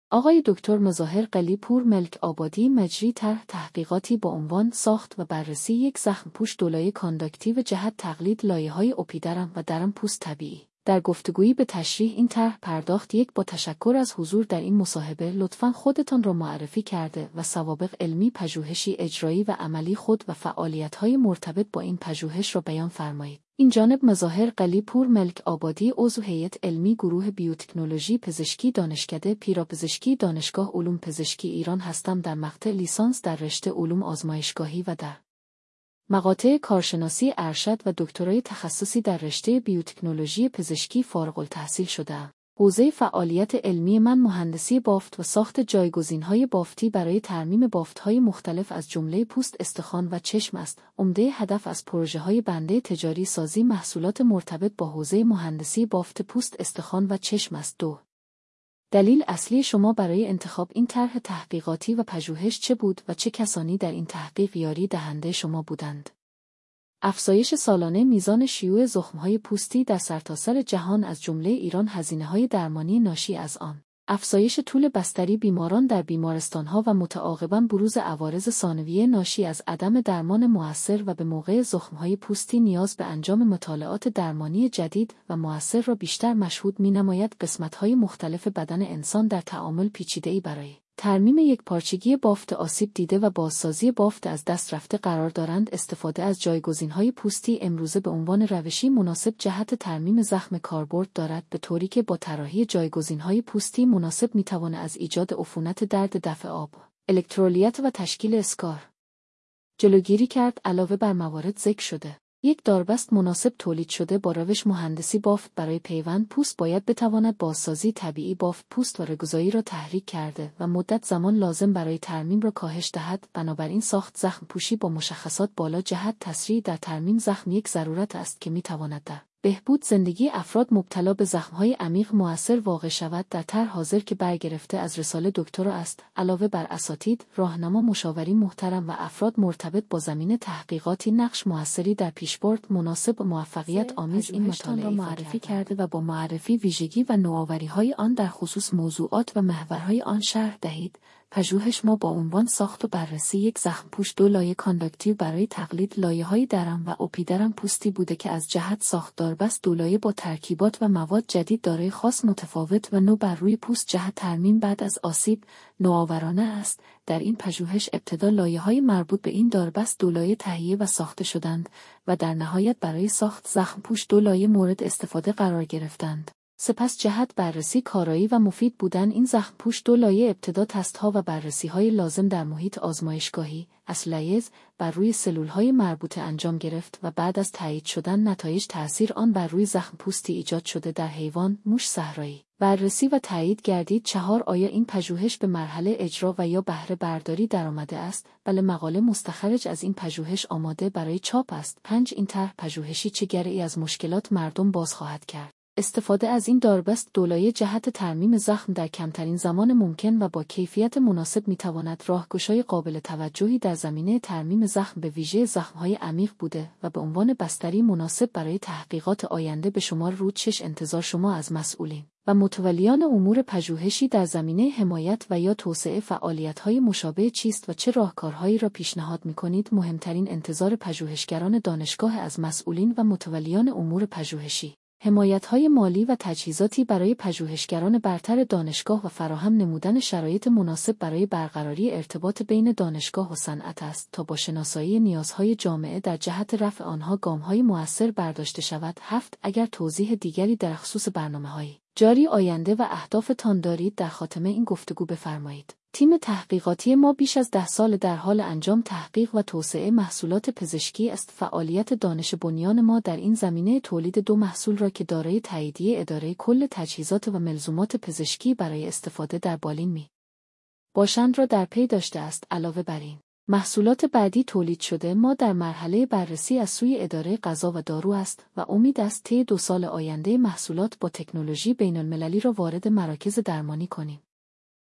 آقای دکتر مظاهر قلی‌پور ملک آبادی مجری طرح تحقیقاتی با عنوان ساخت و بررسی یک زخم‌پوش دولایه کانداکتیو جهت تقلید لایه‌های اپیدرم و درم پوست طبیعی. در گفتگویی به تشریح این طرح پرداخت. با تشکر از حضور در این مصاحبه لطفاً خودتان را معرفی کرده و سوابق علمی، پژوهشی، اجرایی و عملی خود و فعالیت‌های مرتبط با این پژوهش را بیان فرمایید. این جانب مظاهر قلی‌پور ملک آبادی عضو هیئت علمی گروه بیوتکنولوژی پزشکی دانشکده پیراپزشکی دانشگاه علوم پزشکی ایران هستم. در مقطع لیسانس در رشته علوم آزمایشگاهی و در مقاطع کارشناسی ارشد و دکترای تخصصی در رشته بیوتکنولوژی پزشکی فارغ التحصیل شده‌ام. حوزه فعالیت علمی من مهندسی بافت و ساخت جایگزین‌های بافتی برای ترمیم بافت‌های مختلف از جمله پوست استخوان و چشم است. عمده هدف از پروژه‌های بنده تجاری سازی محصولات مرتبط با حوزه مهندسی بافت پوست استخوان و چشم است. دلیل اصلی شما برای انتخاب این طرح تحقیقاتی و پژوهش چه بود و چه کسانی در این تحقیق یاری دهنده شما بودند؟ افزایش سالانه میزان شیوع زخم‌های پوستی در سرتاسر جهان از جمله ایران، هزینه‌های درمانی ناشی از آن، افزایش طول بستری بیماران در بیمارستان‌ها و متعاقباً بروز عوارض ثانویه ناشی از عدم درمان مؤثر و به موقع زخم‌های پوستی نیاز به انجام مطالعات درمانی جدید و مؤثر را بیشتر مشهود می‌نماید. قسمت‌های مختلف بدن انسان در تعامل پیچیده‌ای برای ترمیم یکپارچگی بافت آسیب دیده و بازسازی بافت از دست رفته قرار دارند. استفاده از جایگزین‌های پوستی امروزه به عنوان روشی مناسب جهت ترمیم زخم کاربرد دارد، به طوری که با طراحی جایگزین‌های پوستی مناسب می‌تواند از ایجاد عفونت، درد، دفع آب، الکترولیت و تشکیل اسکار جلوگیری کرد. علاوه بر موارد ذکر شده، یک داربست مناسب تولید شده با روش مهندسی بافت برای پیوند پوست باید بتواند بازسازی طبیعی بافت پوست و رگوزایی را تحریک کرده و مدت زمان لازم برای ترمیم را کاهش دهد. بنابراین ساخت زخم پوشی با مشخصات بالا جهت تسریع در ترمیم زخم یک ضرورت است که میتواند در بهبود زندگی افراد مبتلا به زخم‌های عمیق مؤثر واقع شود. در طرح حاضر که برگرفته از رساله دکترا است، علاوه بر اساتید، راهنما، مشاورین محترم و افراد مرتبط با زمینه تحقیقاتی نقش موثری در پیشبرد مناسب و موفقیت آمیز این مطالعه را معرفی کرده و با معرفی ویژگی و نوآوری‌های آن در خصوص موضوعات و محورهای آن شرح دهید. پژوهش ما با عنوان ساخت و بررسی یک زخم‌پوش دولایه کانداکتیو برای تقلید لایه‌های درم و اپیدرم پوستی بوده که از جهت ساختار بست دولایه با ترکیبات و مواد جدید دارای خاص متفاوت و نو بر روی پوست جهت ترمیم بعد از آسیب نوآورانه است. در این پژوهش ابتدا لایه‌های مربوط به این داربست دولایه تهیه و ساخته شدند و در نهایت برای ساخت زخم‌پوش دولایه مورد استفاده قرار گرفتند. سپس جهت بررسی کارایی و مفید بودن این زخم‌پوش دولایه ابتدا تست‌ها و بررسی‌های لازم در محیط آزمایشگاهی اسلیز بر روی سلول‌های مربوطه انجام گرفت و بعد از تایید شدن نتایج تأثیر آن بر روی زخم پوستی ایجاد شده در حیوان، موش صحرایی بررسی و تایید گردید. 4 آیا این پژوهش به مرحله اجرا و یا بهره برداری درآمده است؟ بله، مقاله مستخرج از این پژوهش آماده برای چاپ است. 5 این طرح پژوهشی چه گره‌ای از مشکلات مردم باز خواهد کرد؟ استفاده از این داربست دولایه جهت ترمیم زخم در کمترین زمان ممکن و با کیفیت مناسب میتواند راهگشای قابل توجهی در زمینه ترمیم زخم به ویژه زخم‌های عمیق بوده و به عنوان بستری مناسب برای تحقیقات آینده به شمار رود 6 انتظار شما از مسئولین و متولیان امور پژوهشی در زمینه حمایت و یا توسعه فعالیت‌های مشابه چیست و چه راهکارهایی را پیشنهاد می‌کنید؟ مهمترین انتظار پژوهشگران دانشگاه از مسئولین و متولیان امور پژوهشی حمایت‌های مالی و تجهیزاتی برای پژوهشگران برتر دانشگاه و فراهم نمودن شرایط مناسب برای برقراری ارتباط بین دانشگاه و صنعت است تا با شناسایی نیازهای جامعه در جهت رفع آنها گام‌های مؤثر برداشته شود. 7 اگر توضیح دیگری در خصوص برنامه‌های جاری آینده و اهدافتان دارید در خاتمه این گفتگو بفرمایید. تیم تحقیقاتی ما بیش از 10 سال در حال انجام تحقیق و توسعه محصولات پزشکی است. فعالیت دانش بنیان ما در این زمینه تولید 2 محصول را که دارای تاییدیه اداره کل تجهیزات و ملزومات پزشکی برای استفاده در بالین می باشند را در پی داشته است. علاوه بر این، محصولات بعدی تولید شده ما در مرحله بررسی از سوی اداره غذا و دارو است و امید است طی 2 سال آینده محصولات با تکنولوژی بین‌المللی را وارد مراکز درمانی کنیم.